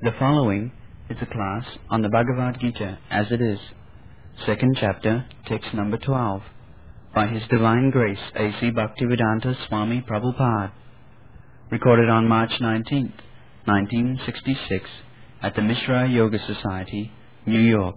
The following is a class on the Bhagavad Gita as it is, second chapter, text number 12, by His Divine Grace A.C. Bhaktivedanta Swami Prabhupada, recorded on March 19th, 1966, at the Mishra Yoga Society, New York.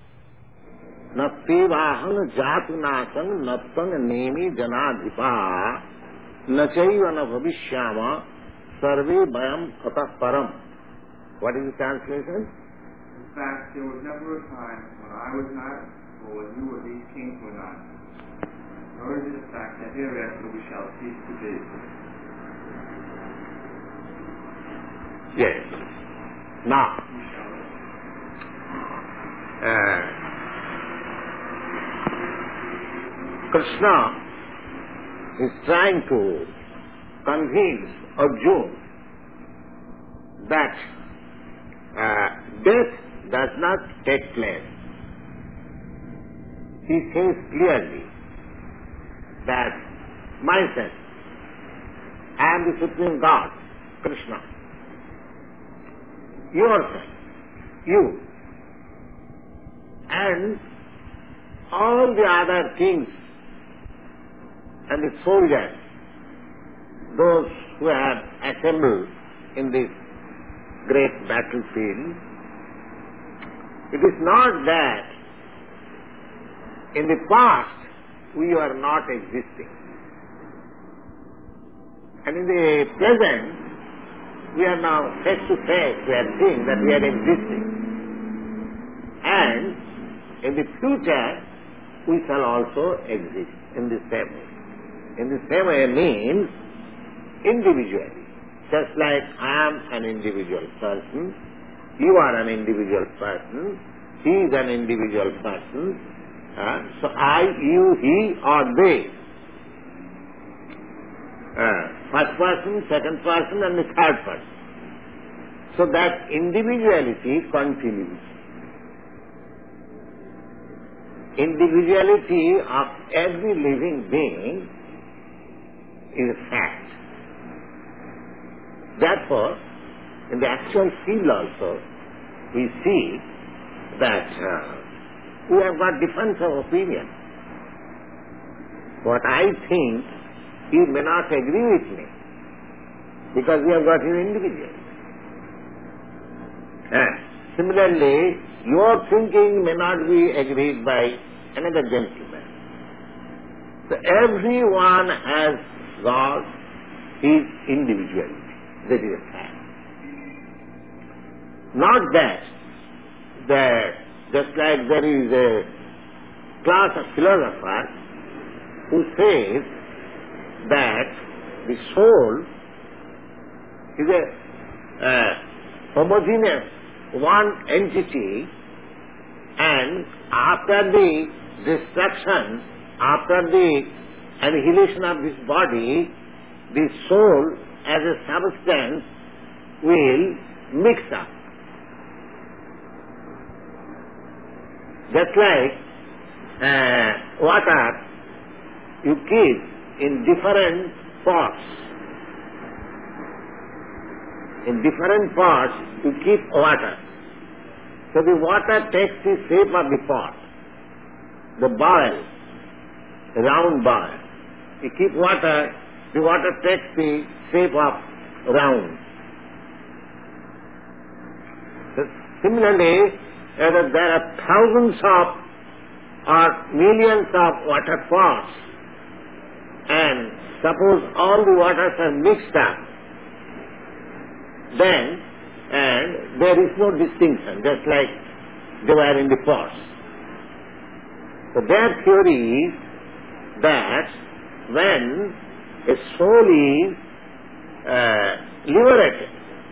Natevahang jatunasang nattang nemi janadhipa nachaiva na bhavishyama sarve vayam atah param. What is the translation? In fact, there was never a time when I was not, or when you or these kings were not. Nor is it a fact that hereafter we shall cease to be. Yes. Now, Krishna is trying to convince Arjuna that death does not take place. He says clearly that myself, I am the Supreme God, Krishna. Yourself, you, and all the other kings and the soldiers, those who have assembled in this great battlefield, it is not that in the past we are not existing, and in the present we are now face to face, we are seeing that we are existing, and in the future we shall also exist in the same way. In the same way means individually. Just like I am an individual person, you are an individual person, he is an individual person, so I, you, he, or they. First person, second person, and the third person. So that individuality continues. Individuality of every living being is a fact. Therefore, in the actual field also, we see that we have got difference of opinion. What I think, you may not agree with me, because we have got an individual. Similarly, your thinking may not be agreed by another gentleman. So everyone has got his individuality. That is a fact. Not that just like there is a class of philosophers who says that the soul is a homogeneous one entity, and after the destruction, after the annihilation of this body, the soul as a substance will mix up. Just like water you keep in different pots. In different pots you keep water. So the water takes the shape of the pot, the boil, the round boil. You keep water, the water takes the shape of round. So similarly, there are thousands of or millions of water pots, and suppose all the waters are mixed up, then and there is no distinction, just like they were in the pots. So their theory is that when a soul is liberated,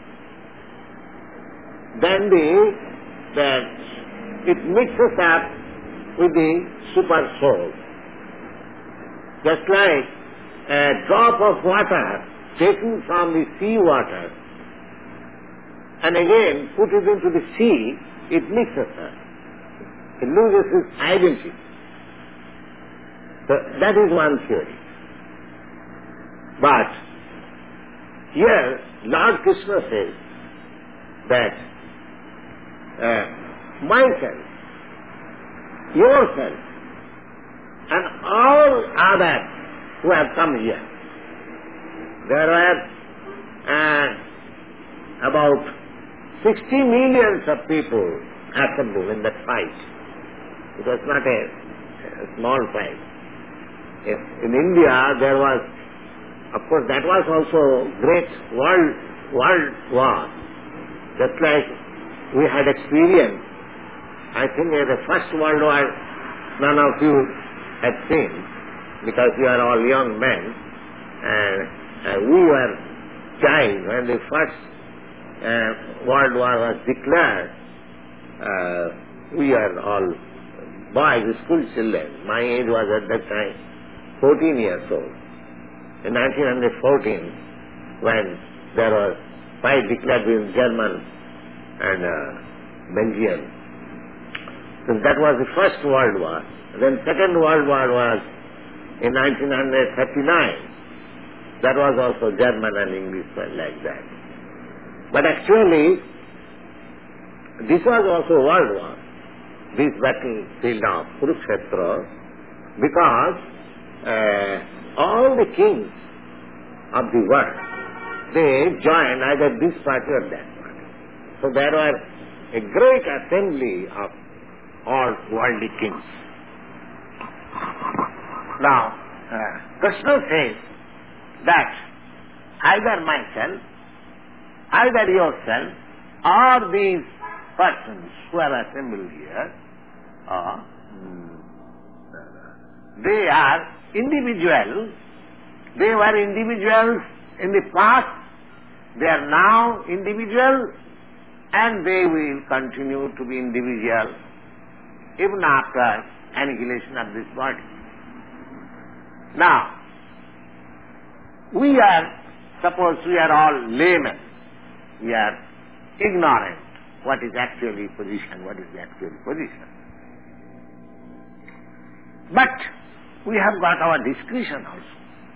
then it mixes up with the super soul. Just like a drop of water taken from the sea water and again put it into the sea, it mixes up. It loses its identity. So that is one theory. But here Lord Krishna says that myself, yourself, and all others who have come here. There were about 60 millions of people assembled in that fight. It was not a small fight. In India there was, of course that was also great world war, just like we had experienced. I think the First World War none of you had seen, because you are all young men, and we were child when the First World War was declared. We are all boys, school children. My age was at that time 14 years old. In 1914, when there was fight declared between German and Belgium, so that was the First World War. Then Second World War was in 1939. That was also German and English like that. But actually, this was also World War, this battlefield of Kurukshetra, because all the kings of the world, they joined either this party or that party. So there were a great assembly of all worldly kings. Now, Krishna says that either myself, either yourself, or these persons who are assembled here, they are individuals. They were individuals in the past, they are now individuals, and they will continue to be individual even after annihilation of this body. Now, suppose we are all laymen, we are ignorant what is actually position, what is the actual position. But we have got our discretion also.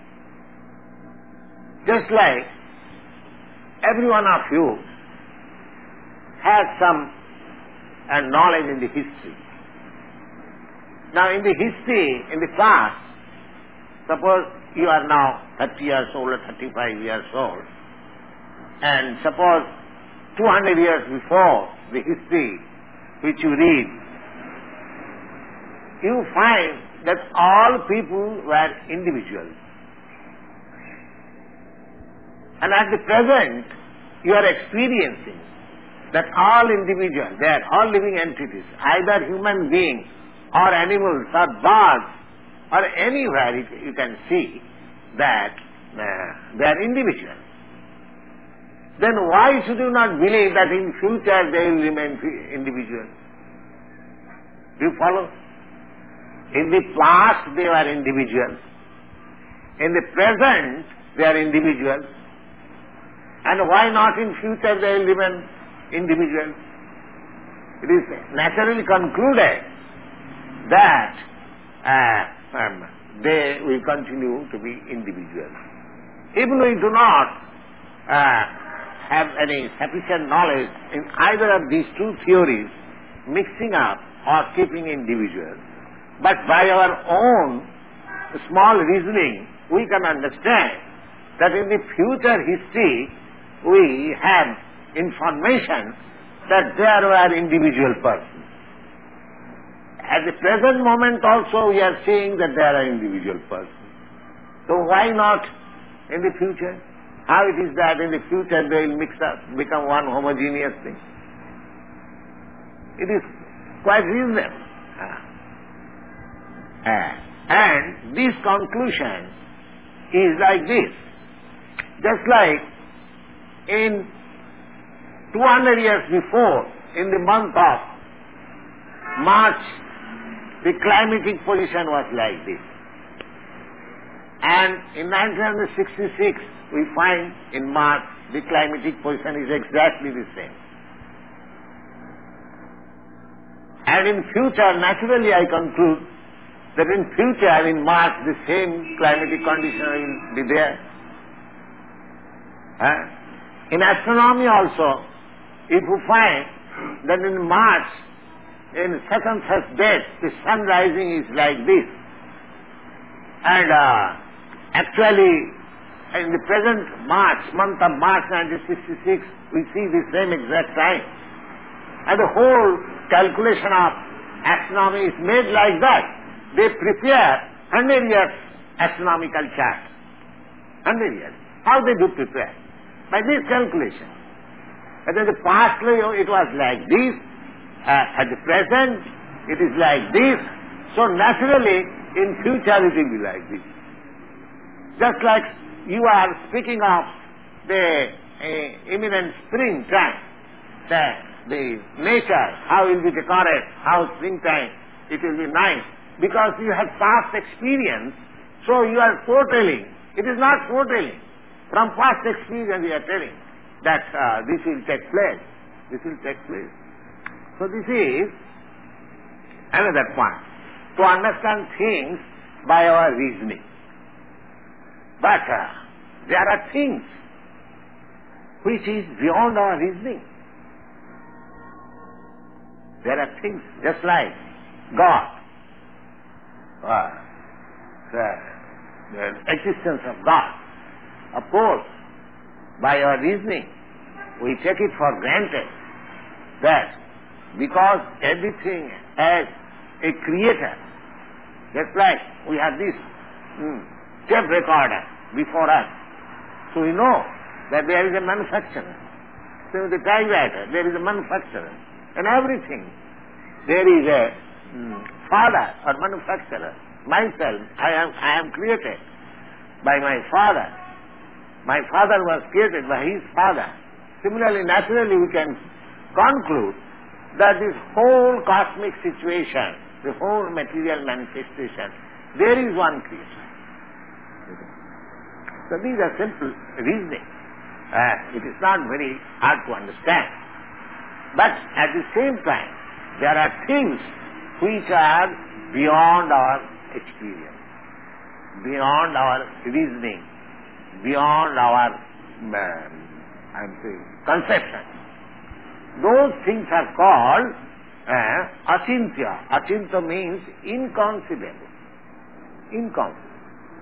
Just like every one of you has some knowledge in the history. Now in the history, in the past, suppose you are now 30 years old or 35 years old, and suppose 200 years before the history which you read, you find that all people were individuals. And at the present, you are experiencing that all individuals, they are all living entities, either human beings or animals or birds or anywhere you can see that they are individuals. Then why should you not believe that in future they will remain individuals? Do you follow? In the past they were individuals. In the present they are individuals. And why not in future they will remain individuals? It is naturally concluded that they will continue to be individuals. Even we do not have any sufficient knowledge in either of these two theories, mixing up or keeping individuals, but by our own small reasoning we can understand that in the future history we have information that there were individual persons. At the present moment also we are seeing that there are individual persons. So why not in the future? How it is that in the future they will mix up, become one homogeneous thing? It is quite reasonable. And this conclusion is like this. Just like in 200 years before, in the month of March, the climatic position was like this. And in 1966, we find in March the climatic position is exactly the same. And in future, naturally I conclude that in future, in March, the same climatic condition will be there. In astronomy also, if you find that in March, in such and such date, the sun rising is like this. And actually, in the present month of March 1966, we see the same exact time. And the whole calculation of astronomy is made like that. They prepare 100 years astronomical chart. 100 years. How they do prepare? By this calculation. And in the past it was like this, at the present it is like this, so naturally in future it will be like this. Just like you are speaking of the imminent springtime, the nature, how will be decorated, how springtime it will be nice, because you have past experience, so you are foretelling. It is not foretelling. From past experience you are telling that this will take place. This will take place. So this is another point. To understand things by our reasoning. But there are things which is beyond our reasoning. There are things just like God, the existence of God. Of course, by our reasoning, we take it for granted that because everything has a creator, just like we have this tape recorder before us, so we know that there is a manufacturer. So the typewriter, there is a manufacturer. And everything, there is a father or manufacturer. Myself, I am created by my father. My father was created by his father. Similarly, naturally, we can conclude that this whole cosmic situation, the whole material manifestation, there is one creator. So these are simple reasoning. It is not very hard to understand. But at the same time, there are things which are beyond our experience, beyond our reasoning, beyond our conception. Those things are called achintya. Achintya means inconceivable. Inconceivable.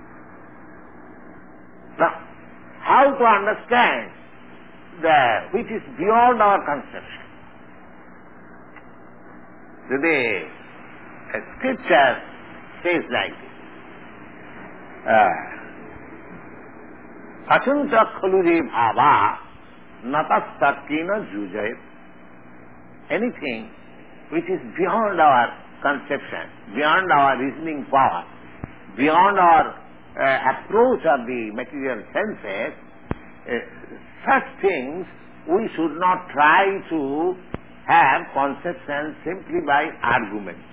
Now, how to understand which is beyond our conception? So the scripture says like this. Achintya khaluje bhava natastakina jujayat. Anything which is beyond our conception, beyond our reasoning power, beyond our approach of the material senses, such things we should not try to have conception simply by arguments.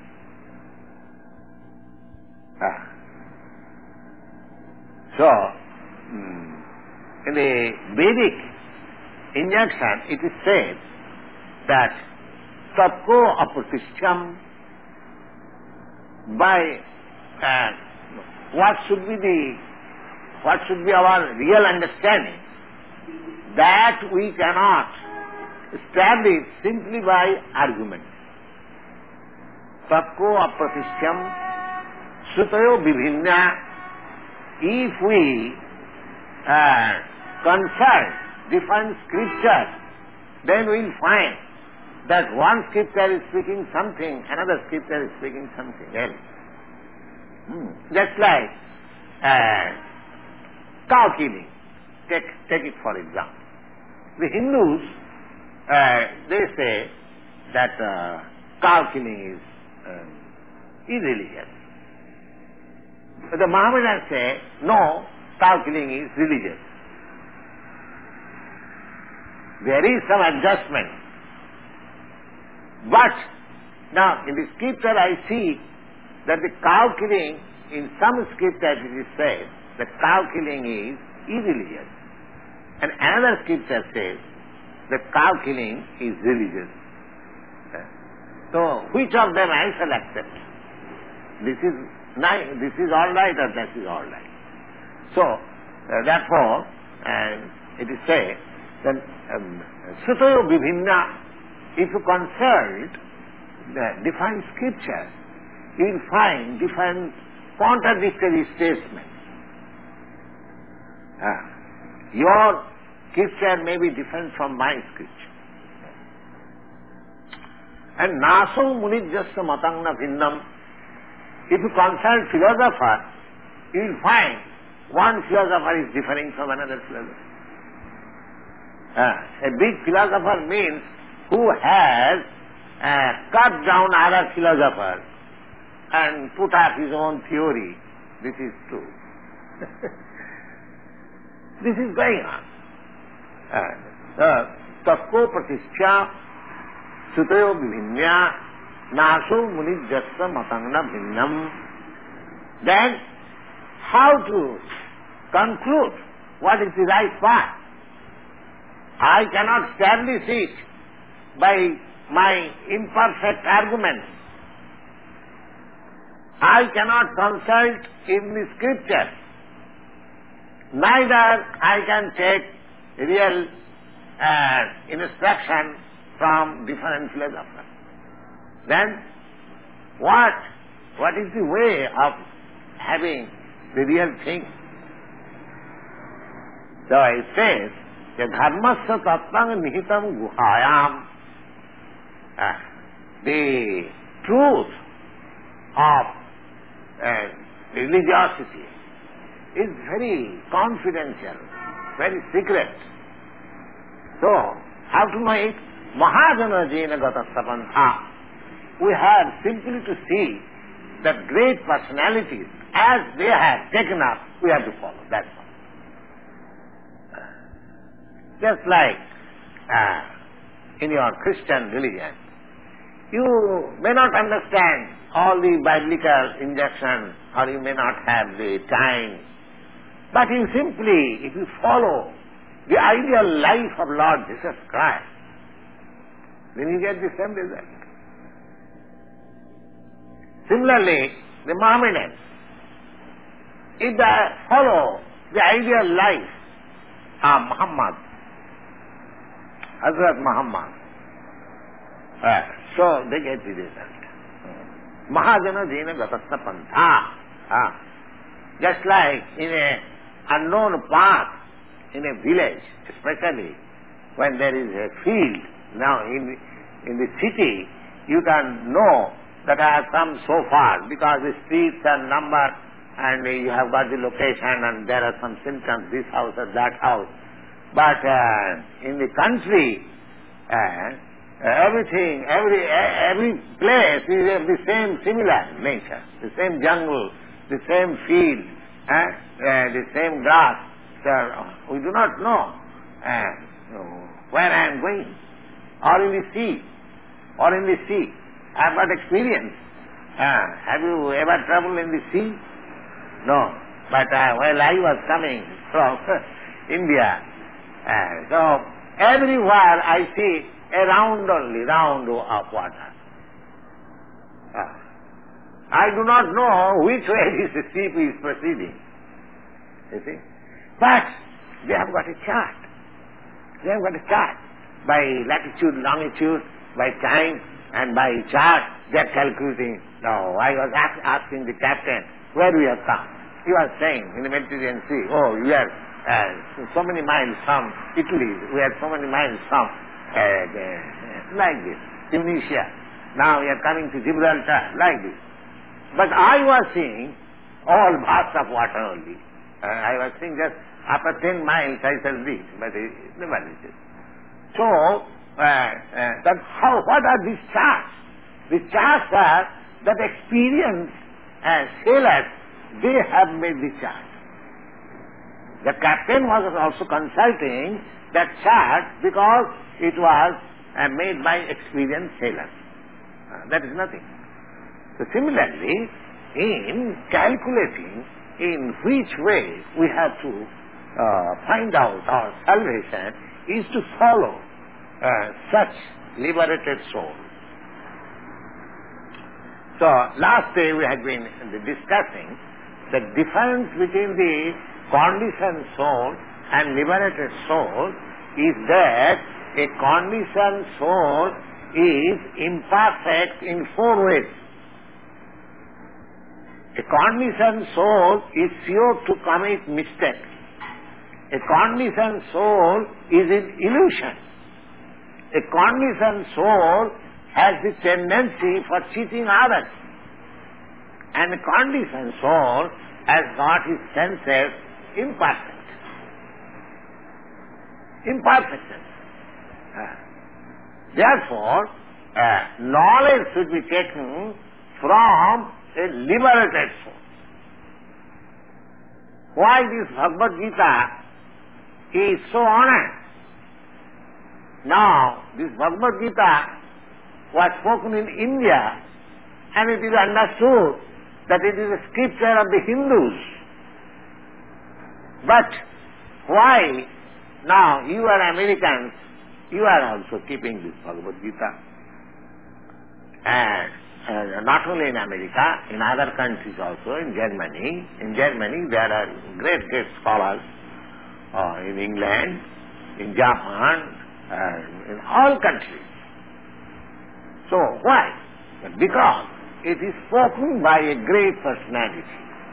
So, in the Vedic injunction, it is said that Tapko Apratishyam, by what should be our real understanding, that we cannot establish simply by argument. Tapko Apratishyam Sutayo Vibhinna. If we consult different scriptures, then we will find that one scripture is speaking something, another scripture is speaking something else. Just like cow killing. Take it for example. The Hindus, they say that cow killing is irreligious. But the Mohammedans say, no, cow killing is religious. There is some adjustment. But now in the scripture I see that the cow killing, in some scriptures it is said that cow killing is irreligious. And another scripture says that cow killing is religious. So which of them I shall accept? This is all right or that is all right. So therefore it is said that Sutayo Vibhinna, if you consult the different scriptures, you will find different contradictory statements. Your scripture may be different from my scripture. And naso munijjasya matangna vinnam. If you consult philosopher, you will find one philosopher is differing from another philosopher. A big philosopher means who has cut down other philosophers and put up his own theory. This is true. This is going on. Tasko pratisthya sutayo bhinya naso munijjasya matangna bhinnam. Then, how to conclude what is the right path? I cannot establish it by my imperfect arguments. I cannot consult in the scriptures. Neither I can take real instruction from different philosophers. Then, what is the way of having the real thing? So it says, dharmasya tattvang nihitam guhayam. The truth of religiosity is very confidential, very secret. So, how to know it? Mahajana jena gatasapantha. We have simply to see that great personalities, as they have taken up, we have to follow. That's all. Just like in your Christian religion, you may not understand all the biblical injunctions, or you may not have the time, but you simply, if you follow the ideal life of Lord Jesus Christ, then you get the same result. Similarly, the Mohammedans, if they follow the ideal life of Muhammad, Hazrat Muhammad, so they get the result. Mahajana jena gatasya pantha. Just like in an unknown path, in a village, especially when there is a field. Now in the city, you can know that I have come so far because the streets are numbered and you have got the location and there are some symptoms, this house or that house. But in the country, everything, every place is of the same similar nature, the same jungle, the same field, the same grass. So we do not know where I am going, or in the sea, I have got experience. Have you ever traveled in the sea? No. But while I was coming from India, so everywhere I see a round of water. I do not know which way this ship is proceeding. You see? But they have got a chart. They have got a chart. By latitude, longitude, by time, and by chart, they are calculating. Now, I was asking the captain, where we have come. He was saying, in the Mediterranean Sea, oh, we are so many miles from Italy, we are so many miles from, like this, Tunisia. Now we are coming to Gibraltar, like this. But I was seeing all baths of water only. I was seeing just after 10 miles I shall reach, but it never reaches. So, what are these charts? The charts are that experienced sailors, they have made the chart. The captain was also consulting that chart because it was made by experienced sailors. That is nothing. So similarly, in calculating in which way we have to find out our salvation is to follow such liberated soul. So last day we had been discussing the difference between the conditioned soul and liberated soul is that a conditioned soul is imperfect in four ways. A cognizant soul is sure to commit mistakes. A cognizant soul is in illusion. A cognizant soul has the tendency for cheating others. And a cognizant soul has got his senses imperfect. Imperfectness. Therefore, knowledge should be taken from a liberated soul. Why this Bhagavad Gita is so honored? Now, this Bhagavad Gita was spoken in India, and it is understood that it is a scripture of the Hindus. But why now you are Americans, you are also keeping this Bhagavad Gita? And not only in America, in other countries also, in Germany. In Germany there are great scholars, in England, in Japan, and in all countries. So why? Because it is spoken by a great personality.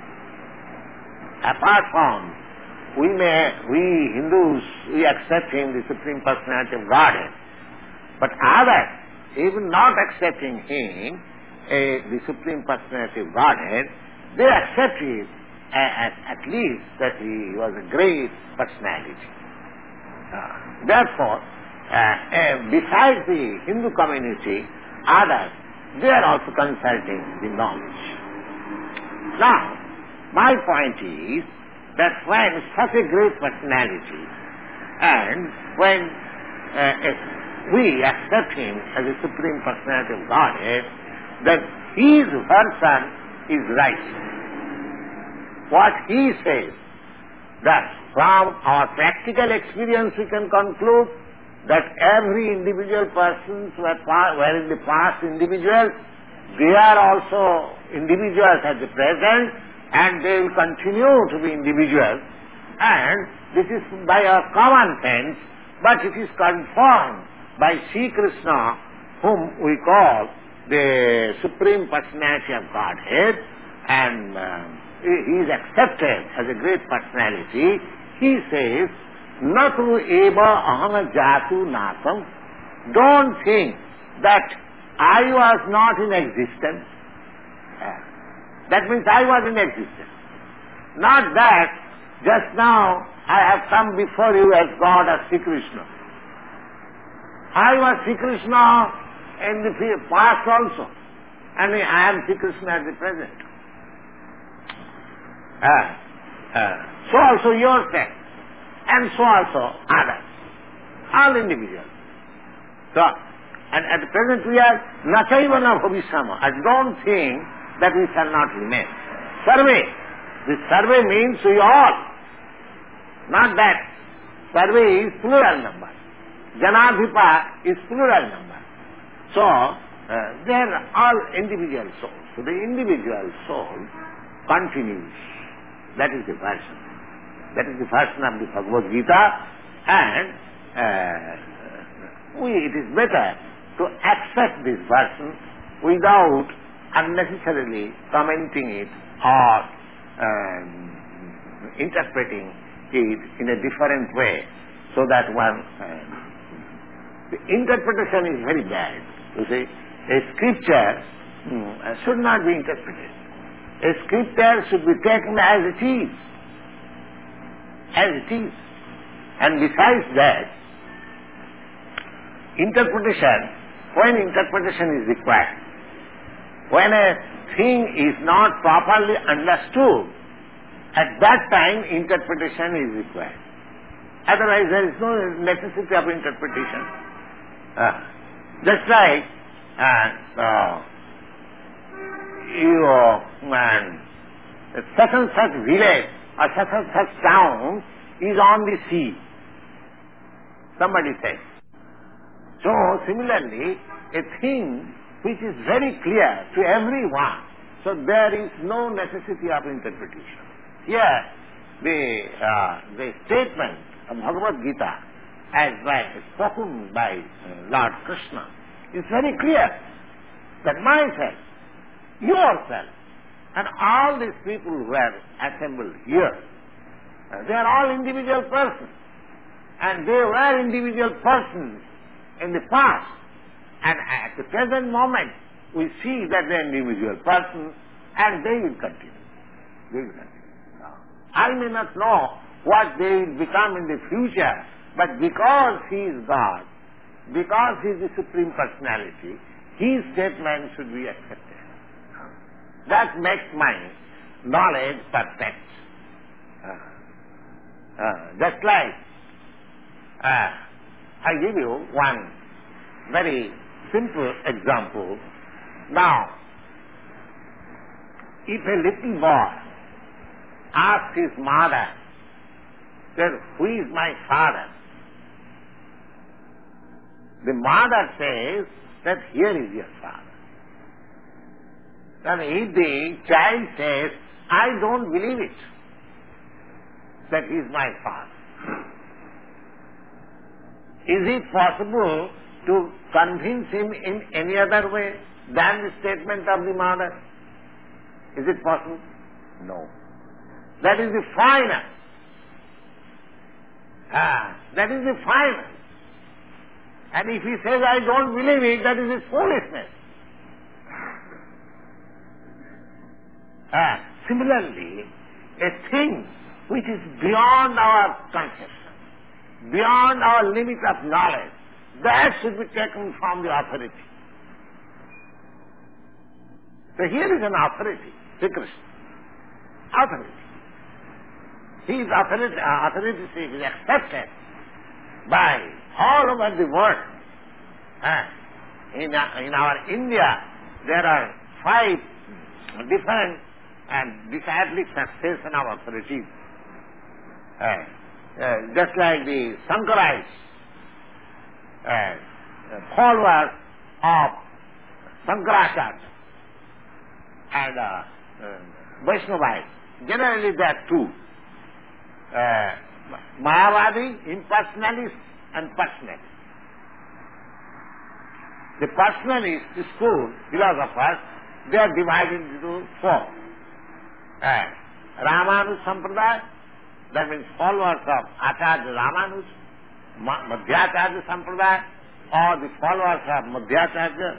Apart from, we Hindus, we accept him, the Supreme Personality of Godhead. But others, even not accepting him, the Supreme Personality of Godhead, they accept it at least that he was a great personality. Therefore, besides the Hindu community, others, they are also consulting the knowledge. Now, my point is that when such a great personality, and when we accept him as a Supreme Personality of Godhead, then his version is right. What he says, that from our practical experience we can conclude that every individual persons were in the past individuals, they are also individuals at the present, and they will continue to be individuals. And this is by our common sense, but it is confirmed by Sri Krishna, whom we call the Supreme Personality of Godhead, and he is accepted as a great personality. He says, Natu eva aham jatu natam. Don't think that I was not in existence. That means I was in existence. Not that just now I have come before you as God or Sri Krishna. I was Sri Krishna in the past also, and I am Sri Krishna at the present. So also yourself, and so also others, all individuals. So, and at the present we are nachaivana bhavisama. I don't think that we shall not remain. Sarve. This sarve means we all. Not that. Sarve is plural number. Janadhipa is plural number. So, they are all individual souls. So the individual soul continues. That is the version. That is the version of the Bhagavad Gita, and it is better to accept this version without unnecessarily commenting it or interpreting it in a different way, so that one the interpretation is very bad. You see, a scripture should not be interpreted. A scripture should be taken as it is. As it is. And besides that, interpretation, when interpretation is required, when a thing is not properly understood, at that time interpretation is required. Otherwise there is no necessity of interpretation. Just like such and such village or such and such town is on the sea, somebody says. So similarly, a thing which is very clear to everyone, so there is no necessity of interpretation. Here, the statement of Bhagavad Gita as spoken by Lord Krishna It's very clear that myself, yourself, and all these people who are assembled here, they are all individual persons. And they were individual persons in the past. And at the present moment, we see that they are individual persons and they will continue. They will continue. I may not know what they will become in the future, but because He is God, because He is the Supreme Personality, His statement should be accepted. That makes my knowledge perfect. Just like I give you one very simple example. Now, if a little boy asks his mother, that who is my father? The mother says that here is your father. And if the child says, I don't believe it, that he is my father, is it possible to convince him in any other way than the statement of the mother? Is it possible? No. That is the final. That is the final. And if he says, I don't believe it, that is his foolishness. Similarly, a thing which is beyond our conception, beyond our limit of knowledge, that should be taken from the authority. So here is an authority, Sri Krishna. Authority. His authority is accepted by all over the world. In our India, there are 5 different and disciplic succession of authorities. Just like the Shankarites, followers of Shankaracharya, and Vaishnavites. Generally there are 2. Mayavadi, impersonalist, and personalist. The personalist school, philosophers, they are divided into 4. Ramanuja Sampradaya, that means followers of Acharya Ramanuja, Madhyacharya Sampradaya, or the followers of Madhyacharya,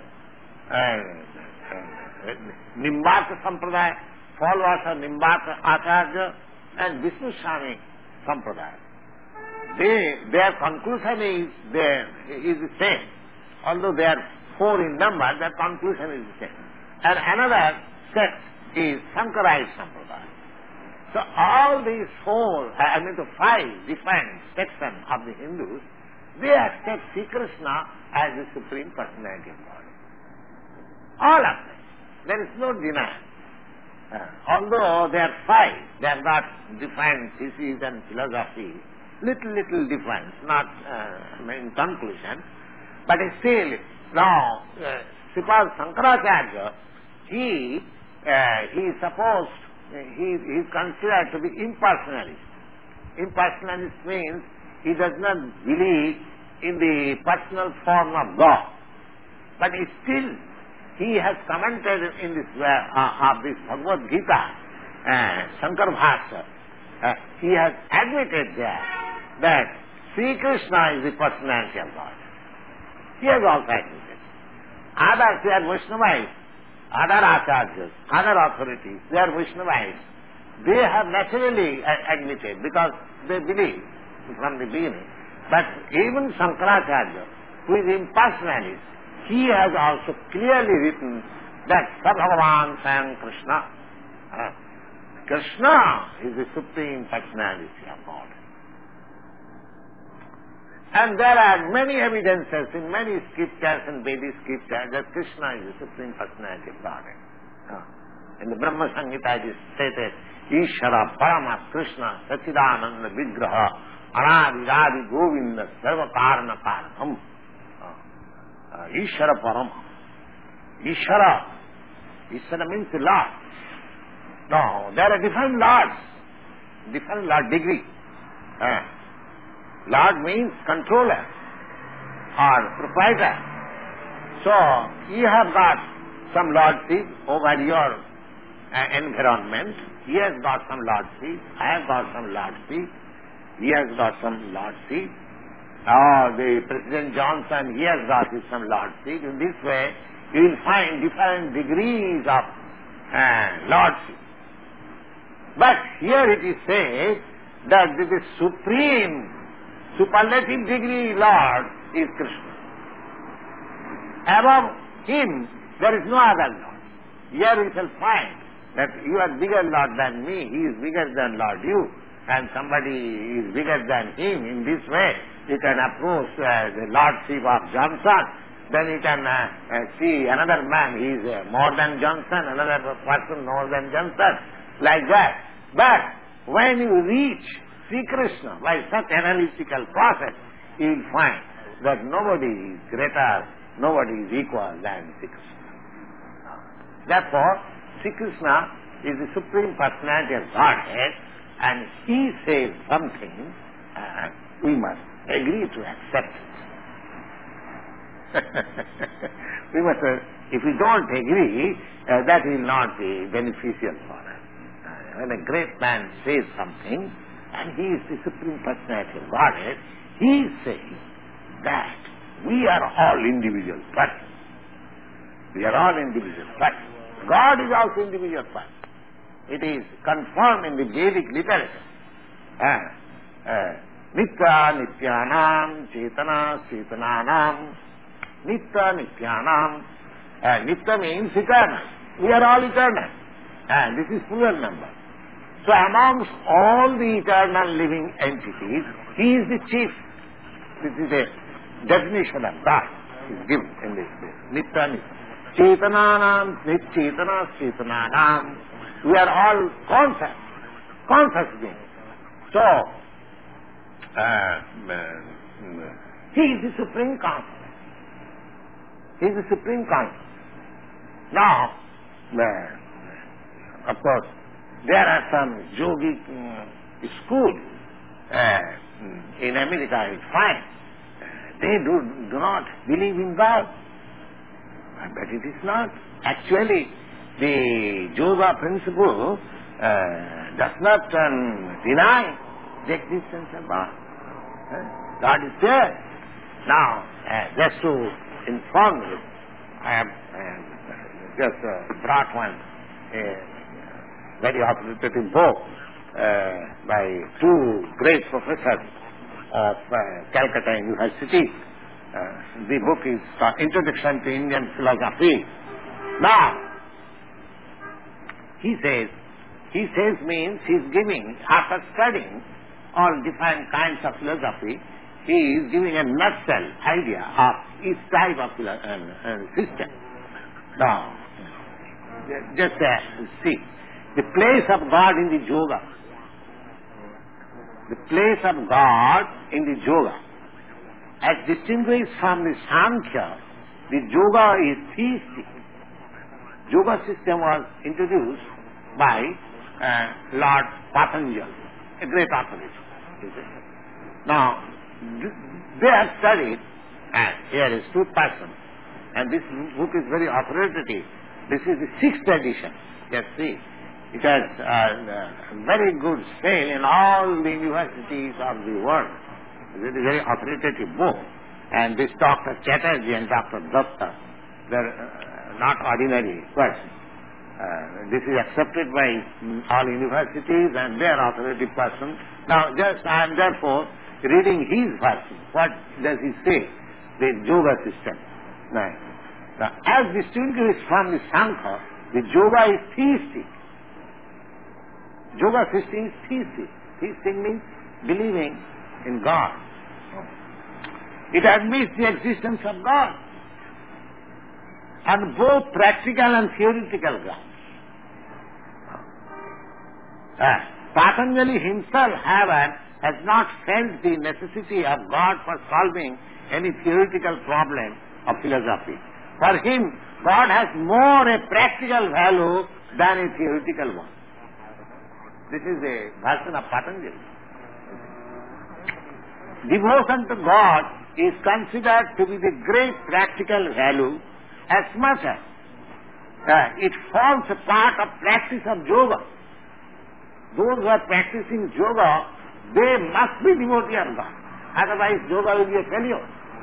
Nimbata Sampradaya, followers of Nimbata Acharya, and Vishnu Swami Sampradaya. Their conclusion is the same. Although they are 4 in number, their conclusion is the same. And another sect is Shankarite Sampradaya. So all these 5 different sections of the Hindus, they accept Sri Krishna as the Supreme Personality of God. All of them. There is no denial. Although they are 5, they have got different theses and philosophy, little difference, not in conclusion, but still, now, Sripad Shankaracharya, he is supposed, he is considered to be impersonalist. Impersonalist means he does not believe in the personal form of God. But still, he has commented in this of this Bhagavad Gita, Shankar Bhashya, he has admitted there that Sri Krishna is the personality of God. He has also admitted. Others, they are Vaishnavites, other acharyas, other authorities, they are Vaishnavites. They have naturally admitted because they believe from the beginning. But even Shankaracharya, who is impersonalist, he has also clearly written that Sabhagavan Swayam Krishna. Krishna is the Supreme Personality of God. And there are many evidences in many scriptures and Vedic scriptures that Krishna is the Supreme Personality of God. In the Brahma Samhita it is stated, Ishara Parama Krishna Sachidananda Vigraha Anadi Radi Govinda Sarva Karana Karanam. Ishara Parama. Ishara means the Lord. No, there are different lords, different lord degree. Lord means controller or proprietor. So, you have got some lordship over your environment. He has got some lordship. I have got some lordship. He has got some lordship. The President Johnson, he has got some lordship. In this way, you will find different degrees of lordship. But here it is said that the supreme, superlative degree Lord is Krishna. Above him, there is no other Lord. Here we shall find that you are bigger Lord than me, he is bigger than Lord you, and somebody is bigger than him. In this way, you can approach the Lordship of Johnson. Then you can see another man, he is more than Johnson, another person more than Johnson, like that. But when you reach Sri Krishna by such analytical process, you will find that nobody is greater, nobody is equal than Sri Krishna. Therefore, Sri Krishna is the Supreme Personality of Godhead, and he says something, we must agree to accept it. We must, if we don't agree, that will not be beneficial for us. When a great man says something, and he is the Supreme Personality of Godhead, he is saying that we are all individual persons. We are all individual persons. God is also individual person. It is confirmed in the Vedic literature. Nitya nityanam chetana chetananam. Nitya nityanam. Nitya means eternal. We are all eternal. And this is plural number. So amongst all the eternal living entities, he is the chief. This is a definition of God is given in this place. Nitya nitya. Chetananam, Chetana, Chetananam. We are all conscious beings. So, he is the Supreme Consciousness. He is the Supreme Consciousness. Now, of course, there are some yogic schools in America, you find. They do not believe in God. But it is not. Actually, the yoga principle does not deny the existence of God. God is there. Now, just to inform you, I have just brought one very authoritative book by two great professors of Calcutta University. The book is called Introduction to Indian Philosophy. Now, he says means he is giving, after studying all different kinds of philosophy, he is giving a nutshell idea of each type of system. Now, just see, the place of God in the yoga. The place of God in the yoga. As distinguished from the Sankhya, the yoga is theistic. Yoga system was introduced by Lord Patanjali, a great authority. Now, they have studied, and here is two persons, and this book is very authoritative. This is the 6th edition. Just see, it has very good sale in all the universities of the world. It is a very authoritative book. And this Dr. Chatterjee and Dr. Datta, they are not ordinary persons. This is accepted by all universities and they are authoritative persons. Now, I am therefore reading his version. What does he say? The yoga system. Now, as distinguished from the Sankhya, the yoga is theistic. Yoga system is theistic. Theistic means believing in God. It admits the existence of God on both practical and theoretical grounds. Patanjali himself, however, has not felt the necessity of God for solving any theoretical problem of philosophy. For him, God has more a practical value than a theoretical one. This is a version of Patanjali. Devotion to God is considered to be the great practical value as much as it forms a part of practice of yoga. Those who are practicing yoga, they must be devotee of God. Otherwise yoga will be a failure.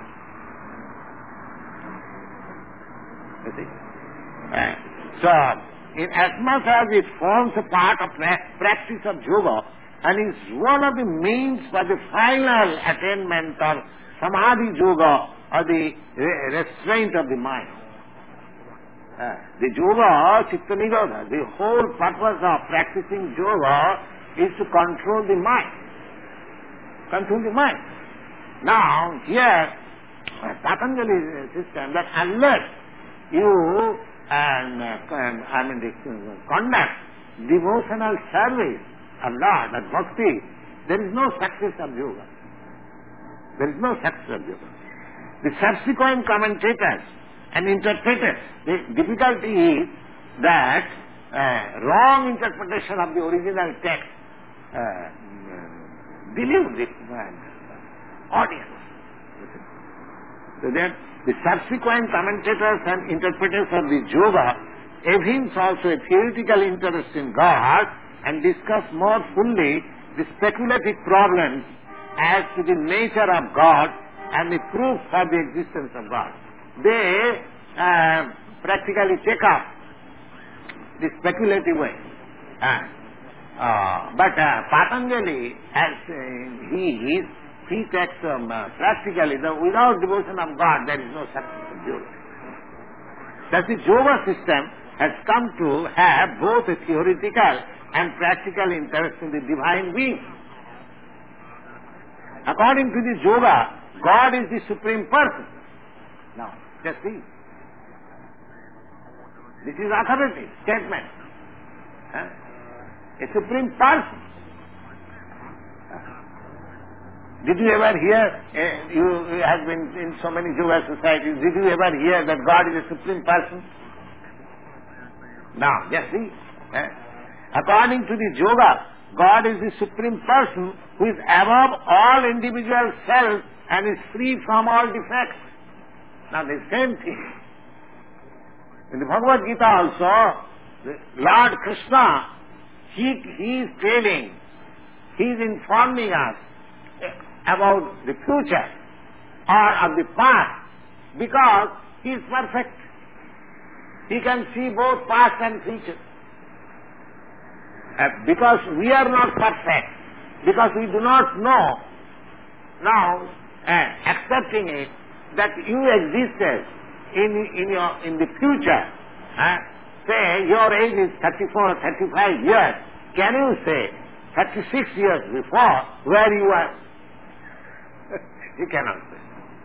You see? So, in as much as it forms a part of practice of yoga and is one of the means for the final attainment of samadhi yoga or the restraint of the mind. The yoga, chitta nirodha, the whole purpose of practicing yoga is to control the mind. Control the mind. Now, here, Patanjali's system that unless you conduct devotional service of Lord, that bhakti, there is no success of yoga. There is no success of yoga. The subsequent commentators and interpreters, the difficulty is that wrong interpretation of the original text deludes the audience. So then the subsequent commentators and interpreters of the yoga evince also a theoretical interest in God and discuss more fully the speculative problems as to the nature of God and the proof for the existence of God. They practically check up the speculative way. But Patanjali, as he takes practically, without devotion of God, there is no success of yoga. Thus the yoga system has come to have both a theoretical and practical interest in the divine being. According to the yoga, God is the supreme person. Now, just see. This is authoritative statement. A supreme person. Did you ever hear, you have been in so many yoga societies, did you ever hear that God is a supreme person? Now, just see. According to the yoga, God is the supreme person who is above all individual self and is free from all defects. Now the same thing. In the Bhagavad Gita also, Lord Krishna, he is telling, he is informing us about the future or of the past because he is perfect. He can see both past and future. Because we are not perfect, because we do not know, now accepting it, that you existed in the future, say your age is 34 or 35 years, can you say 36 years before where you were? You cannot say.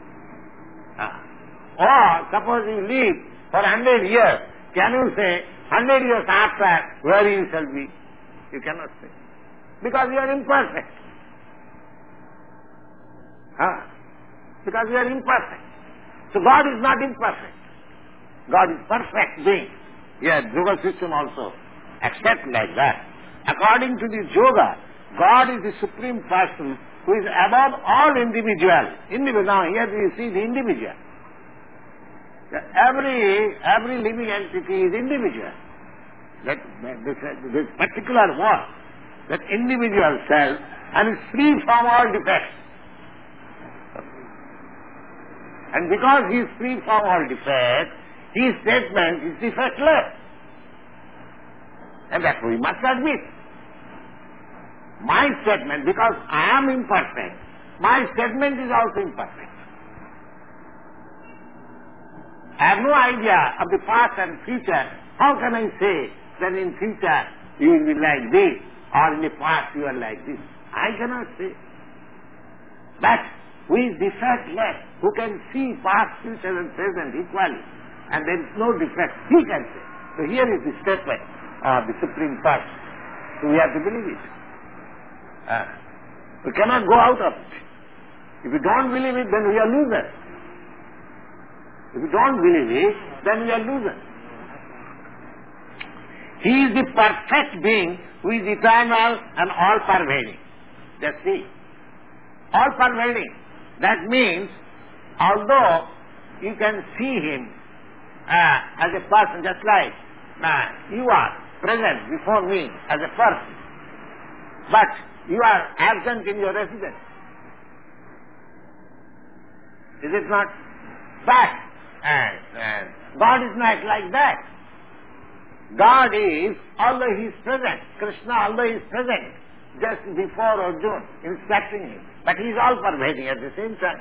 Or suppose you live for 100 years, can you say 100 years after where you shall be? You cannot say. Because you are imperfect. Because you are imperfect. So God is not imperfect. God is perfect being. Yes, yoga system also accept like that. According to the yoga, God is the supreme person who is above all individual. Now here you see the individual. Every living entity is individual. This particular one, that individual self, and is free from all defects. And because he is free from all defects, his statement is defectless. And that we must admit. My statement, because I am imperfect, my statement is also imperfect. I have no idea of the past and future. How can I say that in future you will be like this, or in the past you are like this? I cannot say. But who is defectless, who can see past, future and present equally, and there is no defect, he can say. So here is the statement of the Supreme Person. So we have to believe it. We cannot go out of it. If we don't believe it, then we are losers. If we don't believe it, then we are losers. He is the perfect being who is eternal and all-pervading. Just see. All-pervading. That means, although you can see him, as a person, just like you are present before me as a person, but you are absent in your residence. Is it not? But God is not like that. God is, although He is present, Krishna, although He is present just before Arjuna, instructing him, but He is all-pervading at the same time.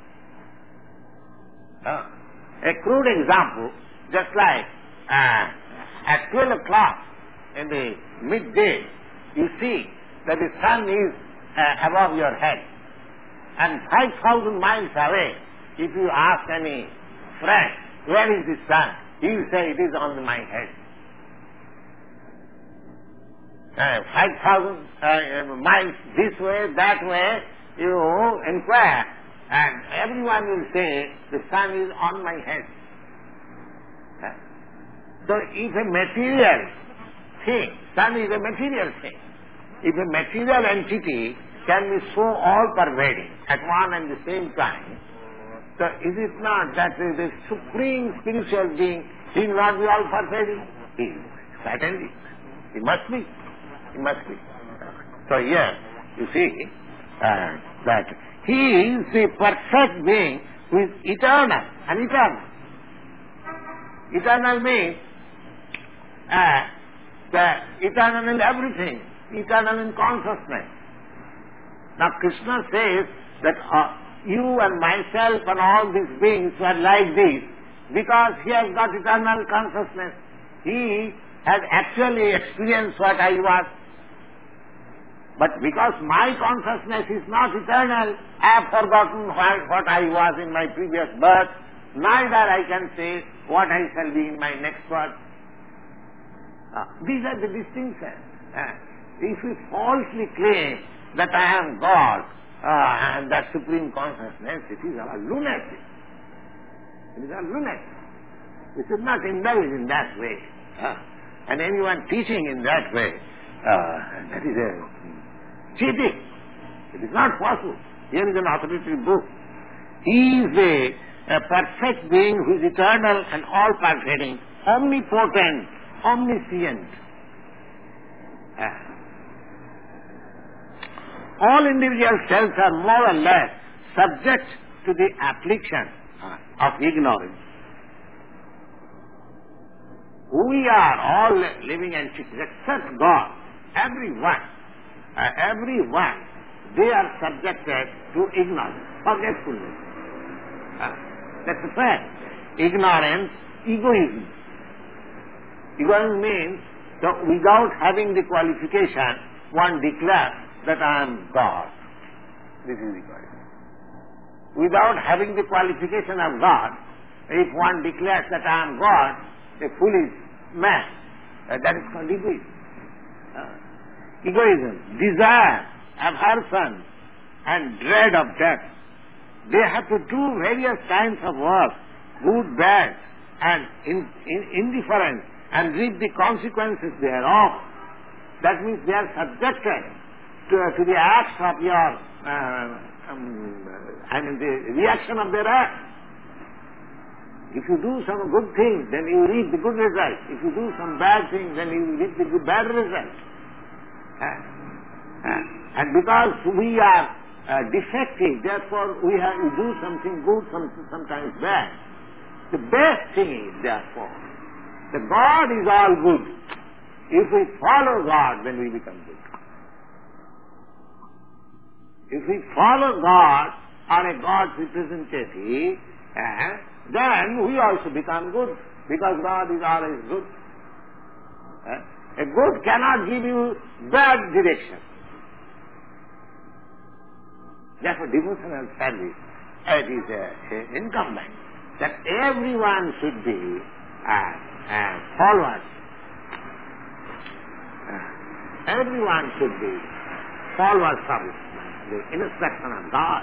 A crude example, just like at 12 o'clock in the midday, you see that the sun is above your head. And 5,000 miles away, if you ask any friend, where is the sun? He will say, it is on my head. 5,000 miles this way, that way, you inquire, and everyone will say, the sun is on my head. So if a material thing, sun is a material thing, if a material entity can be so all-pervading at one and the same time, so is it not that the supreme spiritual being, he will not be all-pervading? Certainly. He must be. He must be. So here, you see, that he is the perfect being who is eternal and eternal. Eternal means eternal in everything, eternal in consciousness. Now Krishna says that you and myself and all these beings are like this because he has got eternal consciousness. He has actually experienced what I was. But because my consciousness is not eternal, I have forgotten what I was in my previous birth, neither I can say what I shall be in my next birth. These are the distinctions. If we falsely claim that I am God and that supreme consciousness, it is our lunacy. It is our lunacy. We should not indulge in that way. And anyone teaching in that way, that is a cheating. It is not possible. Here is an authoritative book. He is a perfect being who is eternal and all-pervading, omnipotent, omniscient. All individual cells are more or less subject to the affliction of ignorance. We are all living entities except God. Everyone, they are subjected to ignorance, forgetfulness. That's a fact. Ignorance, egoism. Egoism means that without having the qualification, one declares that I am God. This is egoism. Without having the qualification of God, if one declares that I am God, a foolish man, that is called egoism. Egoism, desire, aversion, and dread of death. They have to do various kinds of work, good, bad, and indifference, and reap the consequences thereof. That means they are subjected to the acts of your, the reaction of their acts. If you do some good thing, then you reap the good result. If you do some bad thing, then you reap the bad result. And because we are defective, therefore we have to do something good, sometimes bad. The best thing is, therefore, that God is all good. If we follow God, then we become good. If we follow God or a God's representative, then we also become good, because God is always good. A good cannot give you bad direction. Therefore, devotional service, it is incumbent that everyone should be followers. Everyone should be followers of the instruction of God.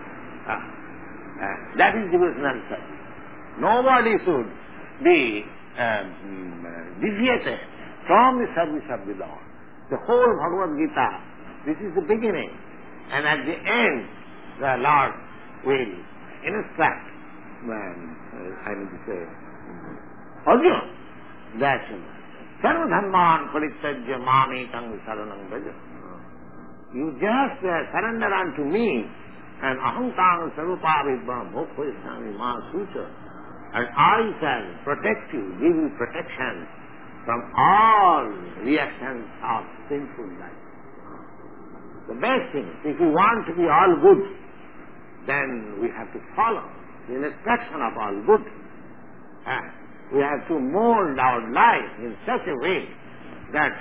That is devotional service. Nobody should be deviated from the service of the Lord. The whole Bhagavad Gita, this is the beginning, and at the end, the Lord will instruct, Arjuna, that's it. Sarva dhamman parityajya mamekam saranam braja. You just surrender unto me, and ahankam sarupa vidvam bhokhoyasami ma sucha, and I shall protect you, give you protection from all reactions of sinful life. The best thing, if you want to be all good, then we have to follow the instruction of all good. We have to mold our life in such a way that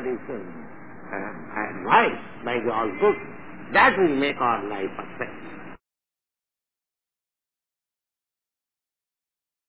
advised by the all good, that will make our life perfect.